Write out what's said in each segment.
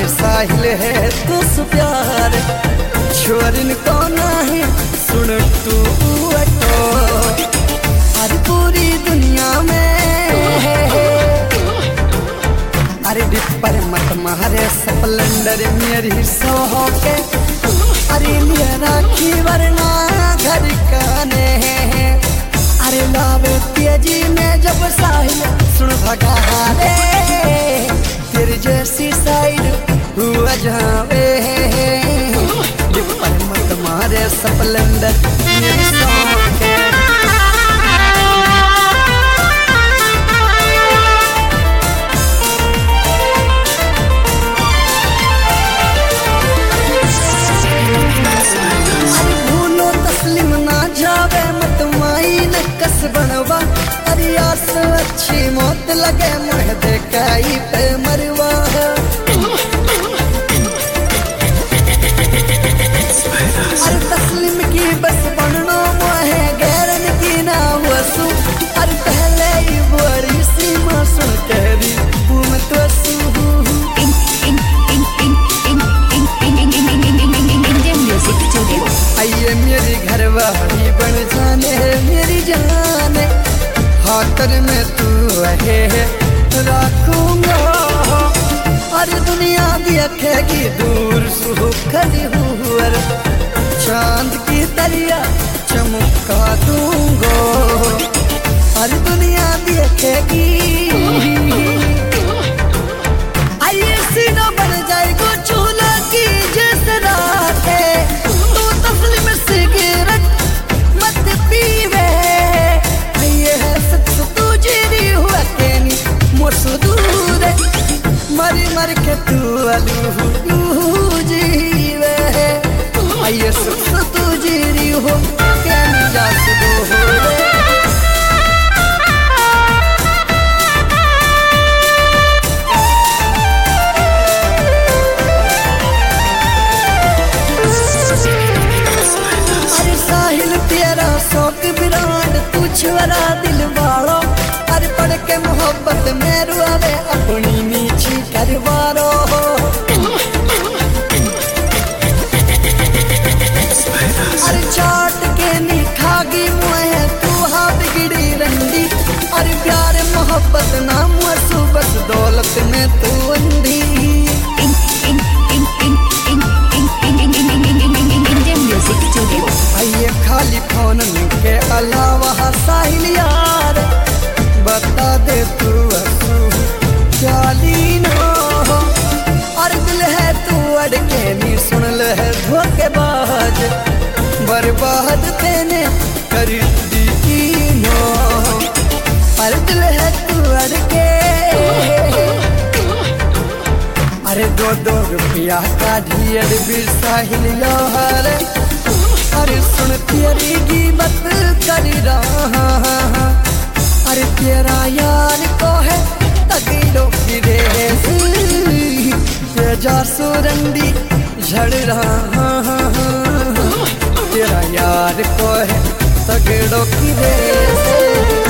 साहिल है तो प्यार छोरन को नहीं सुन तू अटो हर पूरी दुनिया में अरे डिपर मत मारे स्प्लेंडर मेरी सो के अरे लिए राखी वरना घर काने अरे लावे तेजी में जब साहिल सुन भगा रे तेरे जैसी साइड हुआ जावे पर मत मारे स्प्लेंडर मेरी सॉन्ग भूलो तस्लीम ना जावे मत माई न कस बनवा अरे आस अच्छी मौत लगे मुझे देखाई पे मरवा अरे तस्लीम की बस बनना मुझे गैरन की ना हुआ सू अरे पहले ही बड़ी सी मासूम कह दी मैं तो आइए मेरी घरवाली बन जाने मेरी जाने हाथर में तू है रखूंगा अरे दुनिया देखेगी दूर सुखली हुआ चांद की तरिया चमका दूंगा अरे दुनिया देखेगी आइए सीना बन जाएगा चूल्हा की जैसे रात है तू तस्लीम सिगरेट मत पीवे ये है सच तू जीरी हुआ केनी मोसो दूर मरी मर के तू अलू जीवे आइए सच तू जीरी हो केनी जास दो हो छुरा दिल वालो अरे पढ़ के मोहब्बत में रुआवे अपनी नीची करवारो अरे चाट के नी खागी मुहे तू हा बिगड़ी रंडी अरे प्यार मोहब्बत ना मुसु बस दौलत में तू अंधी आइए खाली फोन के अलावा साहिल यार बता दे तू चाली नो और दिल है तू अड़के नी सुन ले धोखेबाज बर्बाद तेने कर दी नो और दिल है तू अड़के अरे 2-2 रुपया का ढियर भी साहिल यार अरे सुन तेरी कीमत कर रहा अरे तेरा यार को है तगड़ो की रेस तेजा सुरंडी झड़ रहा तेरा यार को है तगड़ो की रेस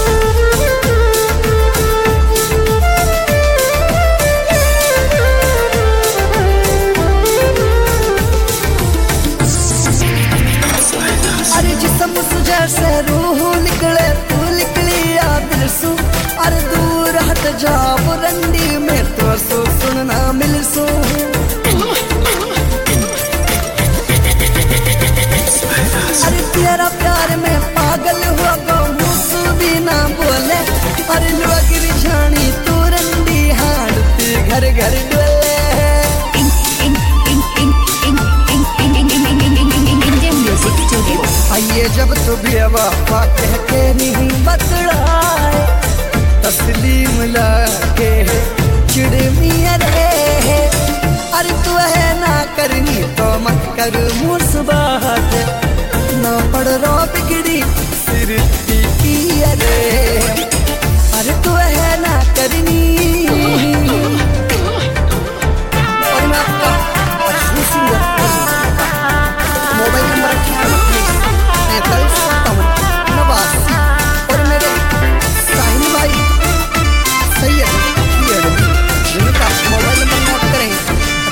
से रूह निकले तू निकली दिल सु अरे दूर हट जा रंडी में तो सो सुनना मिल सो अरे तेरा प्यार में पागल हुआ गो मुसु भी ना बोले अरे लोग रिझानी तू रंडी हाड़ती घर घर डोले आइए जब तू भी वफा कह के नहीं बतलाए तस्लीम लाके चिड़मिया रे अरे तू है ना करनी तो मत कर मुस्बात ना पड़ रो बिगड़ी सिर की रे अरे तू है ना करनी और मैं आपका मोबाइल नंबर और मेरे साहिल भाई सैयद मोबाइल नंबर नोट करें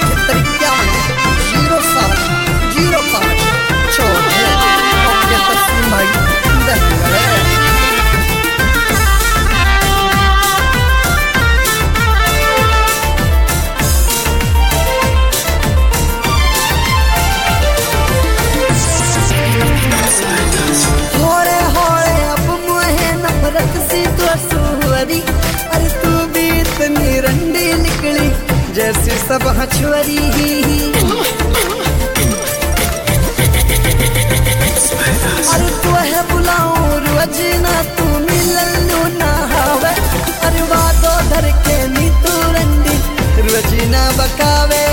जैसी सब हछुआरी अरे तू है बुलाऊं रोज ना तू मिललू ना हवे अरे वादो धर के नी तू रंडी रोज ना बकावे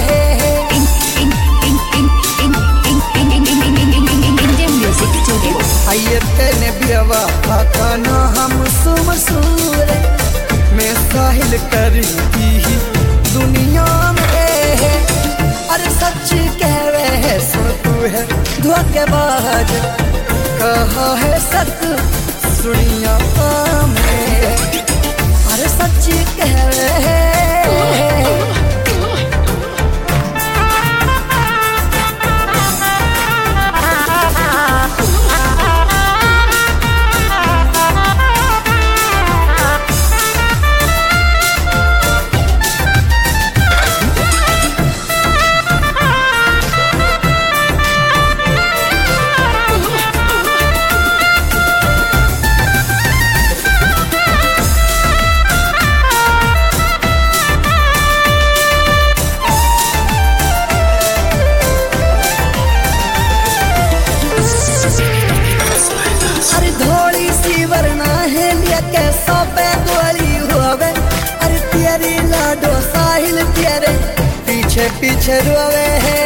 आइए तेने बियावा खाना हम सुमसूर मैं साहिल करी दुनिया में अरे सच कह रहे है सुन तू है धोखेबाज कहा है सत सुनिया में अरे सच कह रहे पीछे रोवे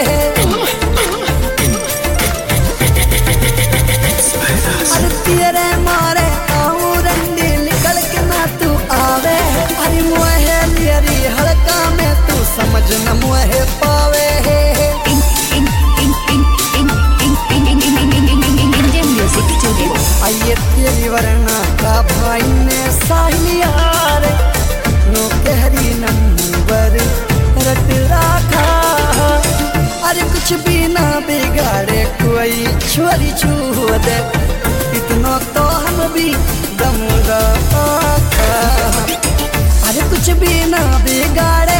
अरे तेरे मारे आऊं रंडी निकल के ना तू आवे अरे मुहे लियरी हड़का में तू समझ न मुहे पावे आइए तेरी वरना का भाई ने साहिलिया रे नो कहरी नंबर रट रखा अरे कुछ भी ना बिगाड़े कोई छोरी छू दे इतना तो हम भी दम रखा अरे कुछ भी ना बिगाड़े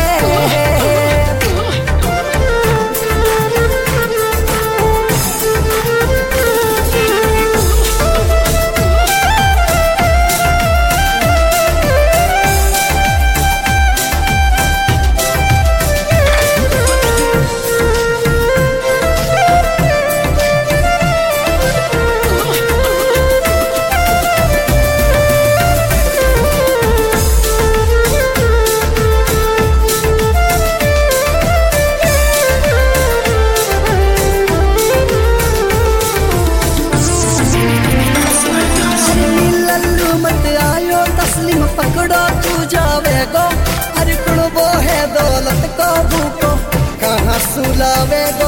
पकड़ो तू जावेगो अरे कुड़बो है दौलत को भूको कहाँ सुलावेगो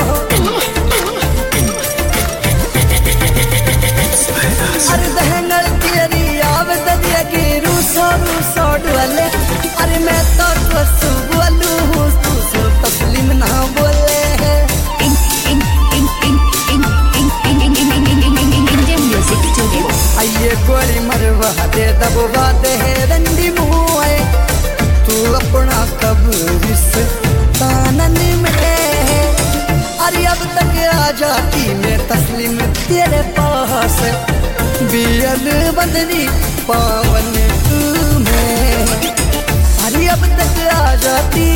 अरे दहंगल तेरी आवत दिया कि रूसो रूसो डुअले अरे मैं तो कसु बोलू हूँ तू सो तस्लीम ना बोले आइए गोली मरवा दे दबवा दे रंडी मुँह तू अपना कब्रिस तानन में अरे अब तक आ जाती मैं तस्लीम तेरे पास बियल बंदनी पावन तुम्हें अरे अब तक आ जाती